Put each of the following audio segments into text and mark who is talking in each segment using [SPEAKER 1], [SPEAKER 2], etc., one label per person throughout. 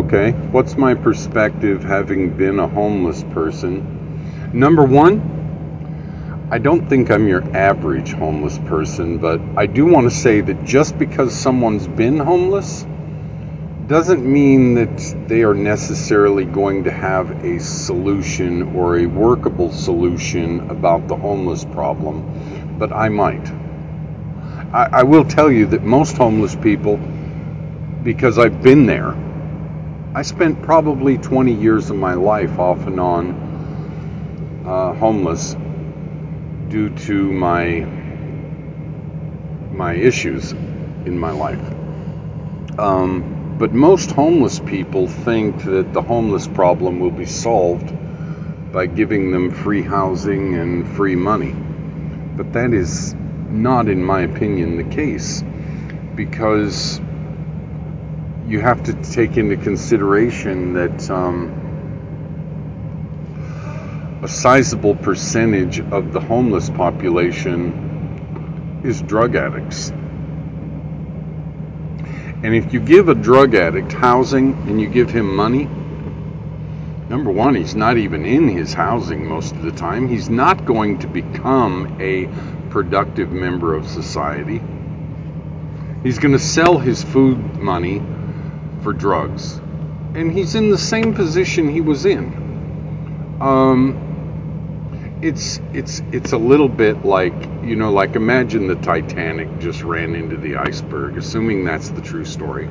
[SPEAKER 1] Okay, what's my perspective having been a homeless person? Number one, I don't think I'm your average homeless person, but I do want to say that just because someone's been homeless doesn't mean that they are necessarily going to have a solution or a workable solution about the homeless problem, but I might. I will tell you that most homeless people, because I've been there, I spent probably 20 years of my life off and on homeless due to my issues in my life. But most homeless people think that the homeless problem will be solved by giving them free housing and free money. But that is not, in my opinion, the case, because you have to take into consideration that a sizable percentage of the homeless population is drug addicts. And if you give a drug addict housing and you give him money, number one, he's not even in his housing most of the time. He's not going to become a productive member of society. He's going to sell his food money for drugs. And he's in the same position he was in. It's a little bit like, like imagine the Titanic just ran into the iceberg, assuming that's the true story.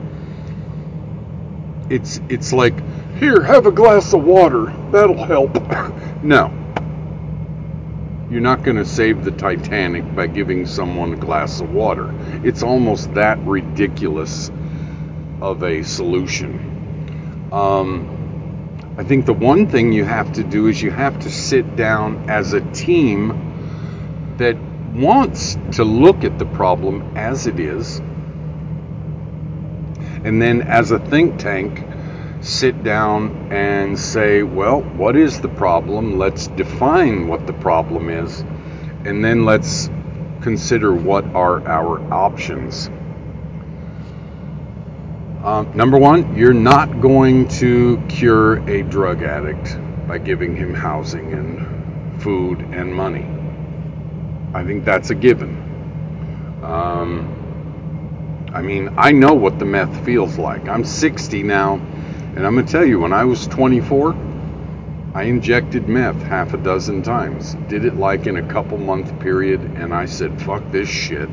[SPEAKER 1] It's like, here, have a glass of water, that'll help. No. You're not going to save the Titanic by giving someone a glass of water. It's almost that ridiculous of a solution. I think the one thing you have to do is you have to sit down as a team that wants to look at the problem as it is, and then as a think tank, sit down and say, well, what is the problem? Let's define what the problem is, and then let's consider what are our options. Number one, you're not going to cure a drug addict by giving him housing and food and money. I think that's a given. I know what the meth feels like. I'm 60 now, and I'm going to tell you, when I was 24, I injected meth half a dozen times. Did it like in a couple month period, and I said, fuck this shit.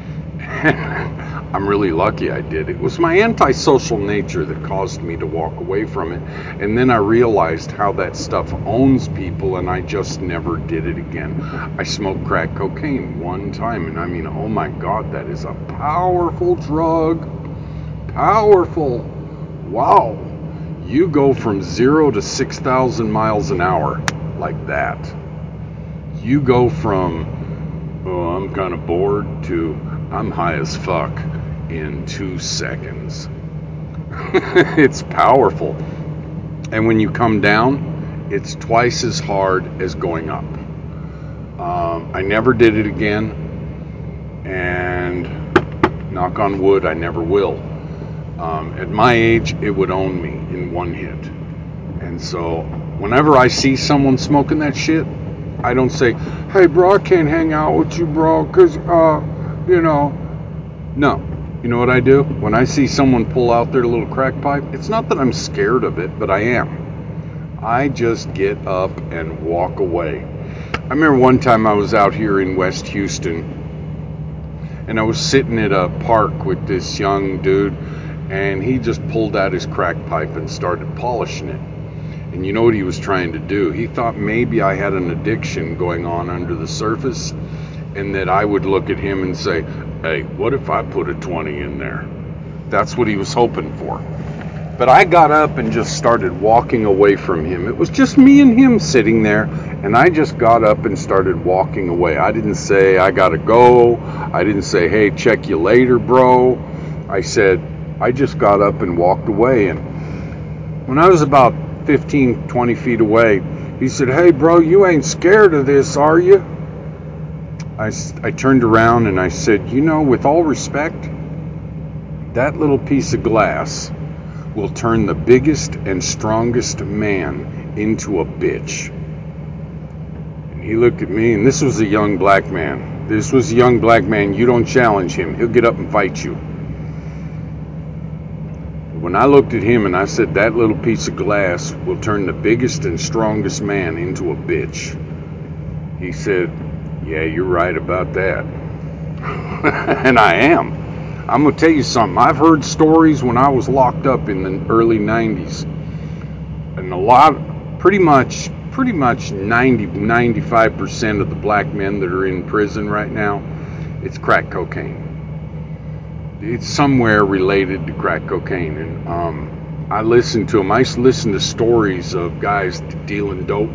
[SPEAKER 1] I'm really lucky I did. It was my antisocial nature that caused me to walk away from it. And then I realized how that stuff owns people, and I just never did it again. I smoked crack cocaine one time, and oh my God, that is a powerful drug. Powerful. Wow. You go from 0 to 6,000 miles an hour like that. You go from, oh, I'm kind of bored, to I'm high as fuck in 2 seconds. It's powerful. And when you come down, it's twice as hard as going up. I never did it again, and knock on wood, I never will. At my age, it would own me in one hit. And so whenever I see someone smoking that shit, I don't say, hey bro, I can't hang out with you, bro, because no. You know what I do? When I see someone pull out their little crack pipe, it's not that I'm scared of it, but I am. I just get up and walk away. I remember one time I was out here in West Houston, and I was sitting at a park with this young dude, and he just pulled out his crack pipe and started polishing it. And you know what he was trying to do? He thought maybe I had an addiction going on under the surface, and that I would look at him and say, hey, what if I put a 20 in there? That's what he was hoping for. But I got up and just started walking away from him. It was just me and him sitting there, and I just got up and started walking away. I didn't say, I gotta go. I didn't say, hey, check you later, bro. I just got up and walked away. And when I was about 15, 20 feet away, he said, hey, bro, you ain't scared of this, are you? I turned around and I said, with all respect, that little piece of glass will turn the biggest and strongest man into a bitch. And he looked at me, and this was a young black man. This was a young black man. You don't challenge him. He'll get up and fight you. When I looked at him and I said, that little piece of glass will turn the biggest and strongest man into a bitch, he said, yeah, you're right about that. And I am. I'm going to tell you something. I've heard stories when I was locked up in the early 90s. And pretty much 95% of the black men that are in prison right now, it's crack cocaine. It's somewhere related to crack cocaine. And I listen to them. I used to listen to stories of guys dealing dope.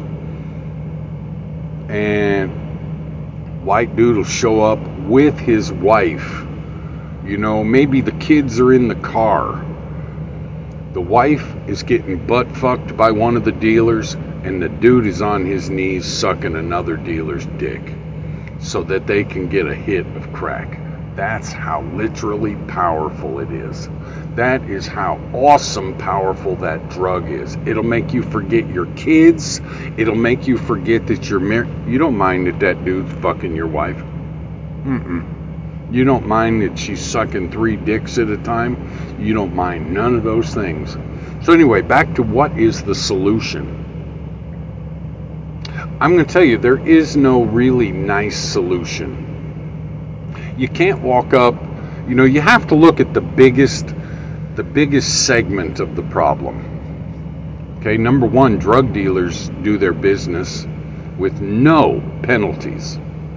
[SPEAKER 1] And white dude will show up with his wife. You know, maybe the kids are in the car. The wife is getting butt fucked by one of the dealers, and the dude is on his knees sucking another dealer's dick so that they can get a hit of crack. That's how literally powerful it is. That is how awesome powerful that drug is. It'll make you forget your kids. It'll make you forget that you're married. You don't mind that dude's fucking your wife. You don't mind that she's sucking 3 dicks at a time. You don't mind none of those things. So anyway, back to what is the solution. I'm going to tell you, there is no really nice solution. You can't walk up, you have to look at the biggest segment of the problem. Okay, number one, drug dealers do their business with no penalties.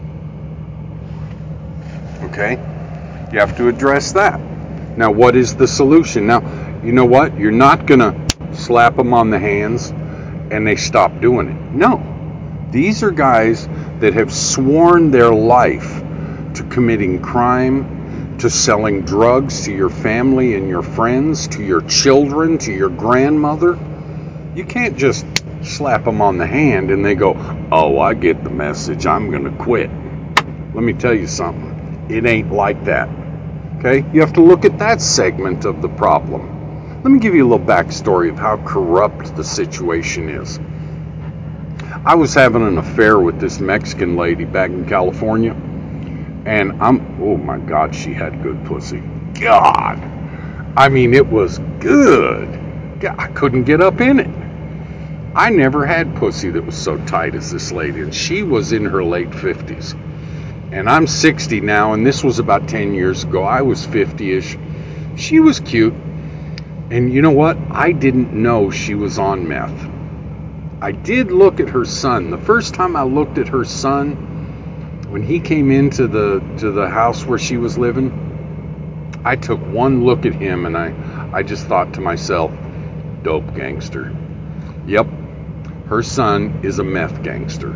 [SPEAKER 1] Okay, you have to address that. Now, what is the solution? Now, you know what? You're not going to slap them on the hands and they stop doing it. No, these are guys that have sworn their life to committing crime, to selling drugs to your family and your friends, to your children, to your grandmother. You can't just slap them on the hand and they go, oh, I get the message, I'm going to quit. Let me tell you something. It ain't like that. Okay? You have to look at that segment of the problem. Let me give you a little backstory of how corrupt the situation is. I was having an affair with this Mexican lady back in California. And oh my God, she had good pussy. God. I mean, it was good. I couldn't get up in it. I never had pussy that was so tight as this lady. And she was in her late 50s. And I'm 60 now, and this was about 10 years ago. I was 50-ish. She was cute. And you know what? I didn't know she was on meth. I did look at her son. The first time I looked at her son, when he came into the house where she was living, I took one look at him and I just thought to myself, dope gangster. Yep, her son is a meth gangster.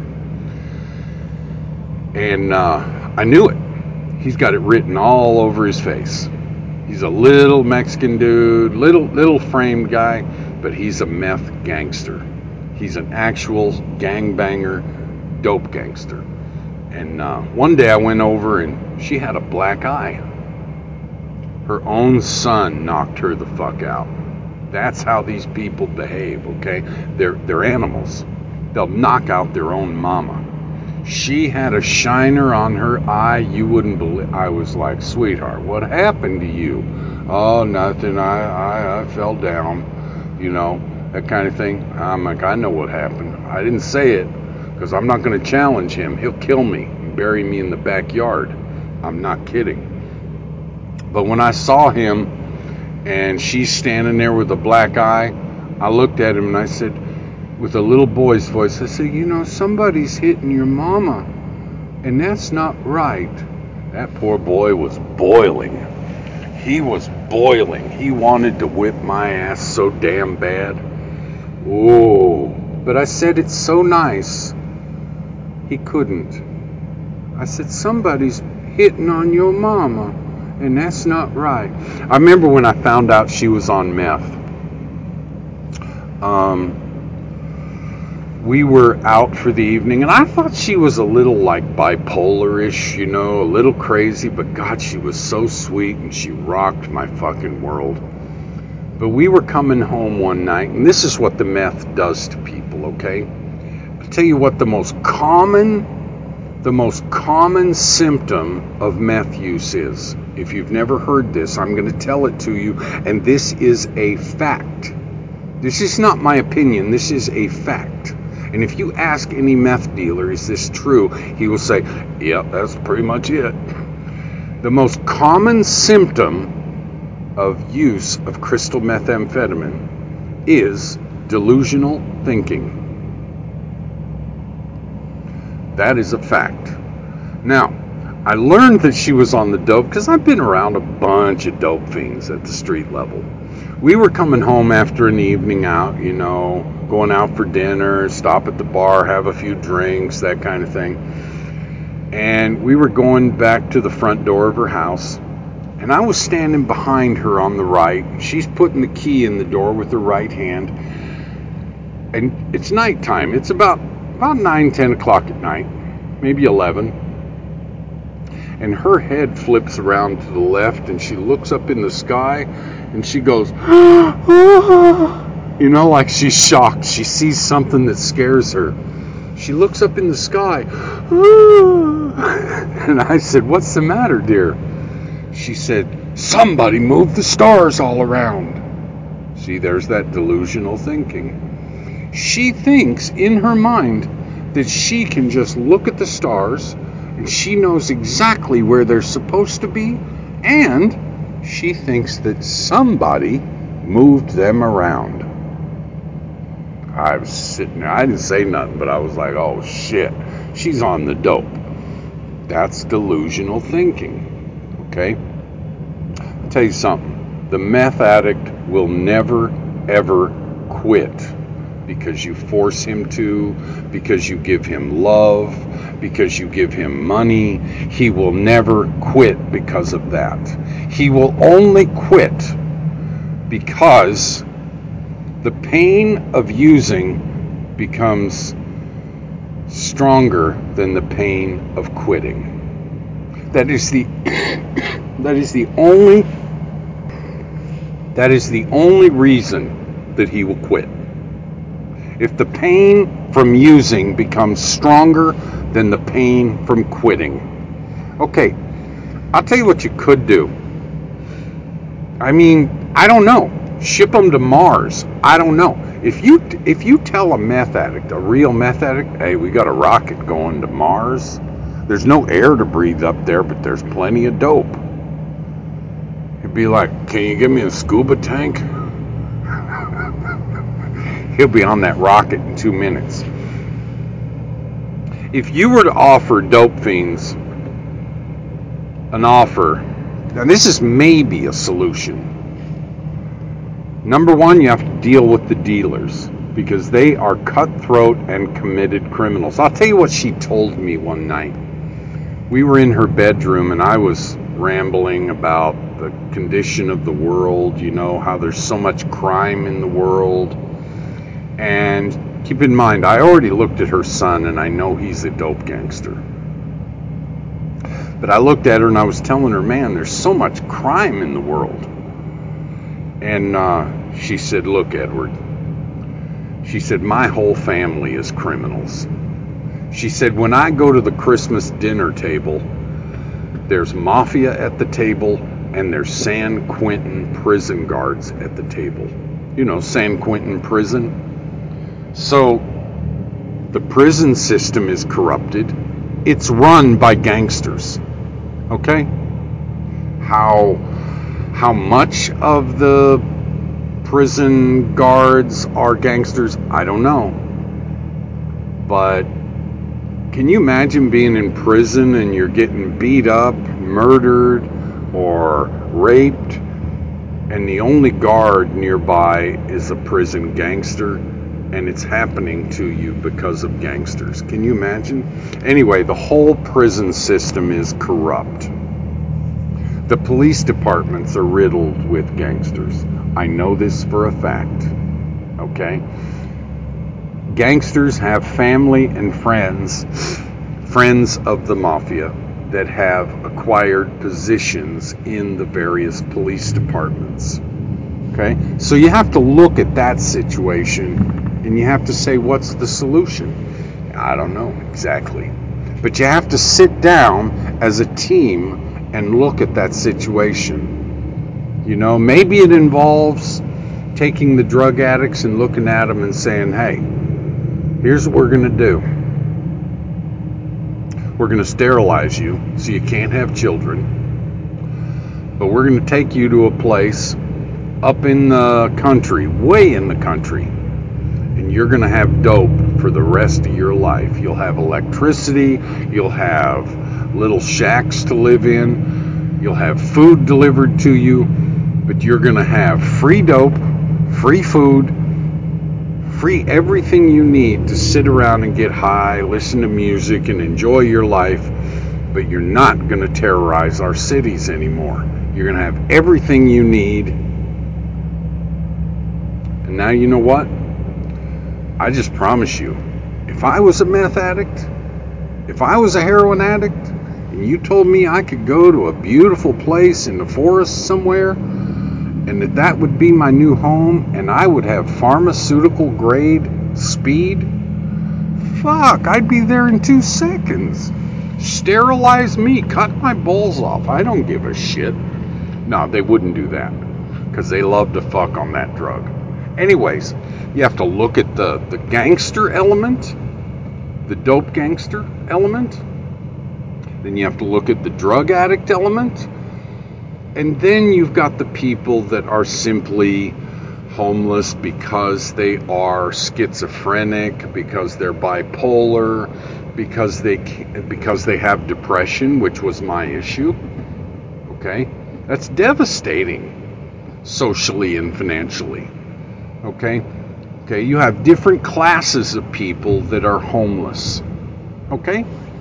[SPEAKER 1] And I knew it. He's got it written all over his face. He's a little Mexican dude, little framed guy, but he's a meth gangster. He's an actual gangbanger, dope gangster. And one day I went over and she had a black eye. Her own son knocked her the fuck out. That's how these people behave, okay? They're animals. They'll knock out their own mama. She had a shiner on her eye you wouldn't believe. I was like, sweetheart, what happened to you? Oh, nothing. I fell down, that kind of thing. I'm like, I know what happened. I didn't say it, because I'm not going to challenge him. He'll kill me and bury me in the backyard. I'm not kidding. But when I saw him and she's standing there with a black eye, I looked at him and I said, with a little boy's voice, I said, somebody's hitting your mama, and that's not right. That poor boy was boiling. He was boiling. He wanted to whip my ass so damn bad. Oh, but I said, it's so nice. He couldn't. I said, somebody's hitting on your mama, and that's not right. I remember when I found out she was on meth. We were out for the evening, and I thought she was a little like bipolar-ish, a little crazy, but God, she was so sweet, and she rocked my fucking world. But we were coming home one night, and this is what the meth does to people, okay? I'll tell you what the most common symptom of meth use is. If you've never heard this, I'm going to tell it to you, and this is a fact. This is not my opinion, this is a fact. And if you ask any meth dealer, is this true? He will say, yep, that's pretty much it. The most common symptom of use of crystal methamphetamine is delusional thinking. That is a fact. Now, I learned that she was on the dope because I've been around a bunch of dope fiends at the street level. We were coming home after an evening out, going out for dinner, stop at the bar, have a few drinks, that kind of thing. And we were going back to the front door of her house. And I was standing behind her on the right. She's putting the key in the door with her right hand. And it's nighttime. It's about 9, 10 o'clock at night, maybe 11. And her head flips around to the left, and she looks up in the sky, and she goes, like she's shocked. She sees something that scares her. She looks up in the sky. And I said, what's the matter, dear? She said, somebody moved the stars all around. See, there's that delusional thinking. She thinks in her mind that she can just look at the stars and she knows exactly where they're supposed to be, and she thinks that somebody moved them around. I was sitting there. I didn't say nothing, but I was like, oh shit, she's on the dope. That's delusional thinking. Okay? I'll tell you something. The meth addict will never, ever quit because you force him to, because you give him love, because you give him money. He will never quit because of that. He will only quit because the pain of using becomes stronger than the pain of quitting. That is the only reason that he will quit. If the pain from using becomes stronger than the pain from quitting. Okay, I'll tell you what you could do. I mean, I don't know. Ship them to Mars. I don't know. If you tell a meth addict, a real meth addict, hey, we got a rocket going to Mars. There's no air to breathe up there, but there's plenty of dope. He'd be like, can you give me a scuba tank? He'll be on that rocket in 2 minutes. If you were to offer dope fiends an offer, and this is maybe a solution. Number one, you have to deal with the dealers because they are cutthroat and committed criminals. I'll tell you what she told me one night. We were in her bedroom and I was rambling about the condition of the world, how there's so much crime in the world. And keep in mind, I already looked at her son and I know he's a dope gangster. But I looked at her and I was telling her, man, there's so much crime in the world. And she said, look, Edward, she said, my whole family is criminals. She said, when I go to the Christmas dinner table, there's mafia at the table and there's San Quentin prison guards at the table. San Quentin prison. So the prison system is corrupted. It's run by gangsters. Okay? How much of the prison guards are gangsters, I don't know. But can you imagine being in prison and you're getting beat up, murdered, or raped, and the only guard nearby is a prison gangster, and it's happening to you because of gangsters? Can you imagine? Anyway, the whole prison system is corrupt. The police departments are riddled with gangsters. I know this for a fact. Okay? Gangsters have family and friends of the mafia that have acquired positions in the various police departments. Okay? So you have to look at that situation and you have to say, what's the solution? I don't know exactly. But you have to sit down as a team and look at that situation. You know, maybe it involves taking the drug addicts and looking at them and saying, hey, here's what we're going to do. We're going to sterilize you so you can't have children. But we're going to take you to a place up in the country, way in the country, and you're going to have dope for the rest of your life. You'll have electricity, you'll have little shacks to live in, you'll have food delivered to you, but you're going to have free dope, free food, free everything you need to sit around and get high, listen to music, and enjoy your life, but you're not going to terrorize our cities anymore. You're going to have everything you need. And now you know what? I just promise you, if I was a meth addict, if I was a heroin addict, and you told me I could go to a beautiful place in the forest somewhere, and that would be my new home, and I would have pharmaceutical grade speed, fuck, I'd be there in 2 seconds. Sterilize me, cut my balls off. I don't give a shit. No, they wouldn't do that, because they love to fuck on that drug. Anyways, you have to look at the gangster element, the dope gangster element. Then you have to look at the drug addict element. And then you've got the people that are simply homeless because they are schizophrenic, because they're bipolar, because they have depression, which was my issue. Okay? That's devastating socially and financially. Okay, you have different classes of people that are homeless. Okay?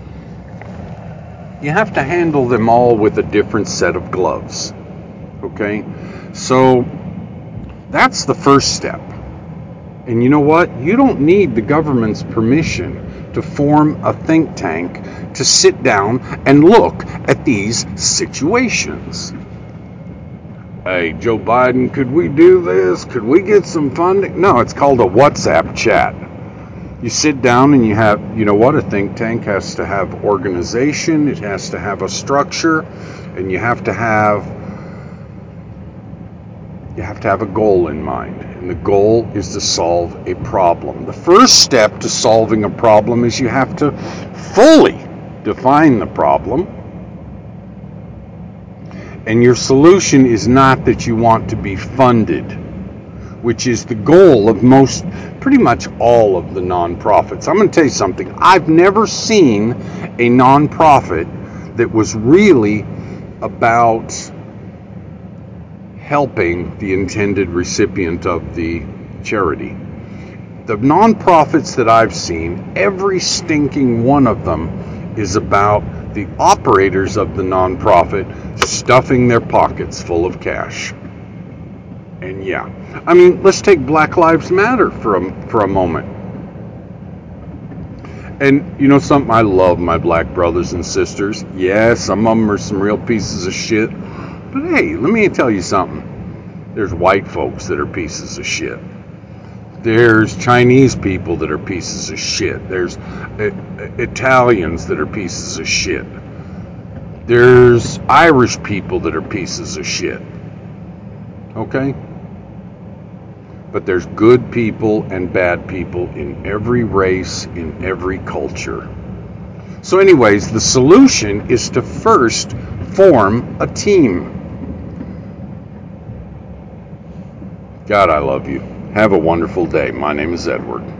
[SPEAKER 1] You have to handle them all with a different set of gloves. Okay? So that's the first step. And you know what? You don't need the government's permission to form a think tank to sit down and look at these situations. Hey, Joe Biden, could we do this? Could we get some funding? No, it's called a WhatsApp chat. You sit down and you have, you know what, a think tank has to have organization, it has to have a structure, and you have to have a goal in mind. And the goal is to solve a problem. The first step to solving a problem is you have to fully define the problem. And your solution is not that you want to be funded, which is the goal of pretty much all of the nonprofits. I'm going to tell you something. I've never seen a nonprofit that was really about helping the intended recipient of the charity. The nonprofits that I've seen, every stinking one of them is about the operators of the nonprofit stuffing their pockets full of cash. And yeah, I mean, let's take Black Lives Matter for a moment. And you know something? I love my black brothers and sisters. Yeah, some of them are some real pieces of shit. But hey, let me tell you something. There's white folks that are pieces of shit. There's Chinese people that are pieces of shit. There's Italians that are pieces of shit. There's Irish people that are pieces of shit. Okay? But there's good people and bad people in every race, in every culture. So anyways, the solution is to first form a team. God, I love you. Have a wonderful day. My name is Edward.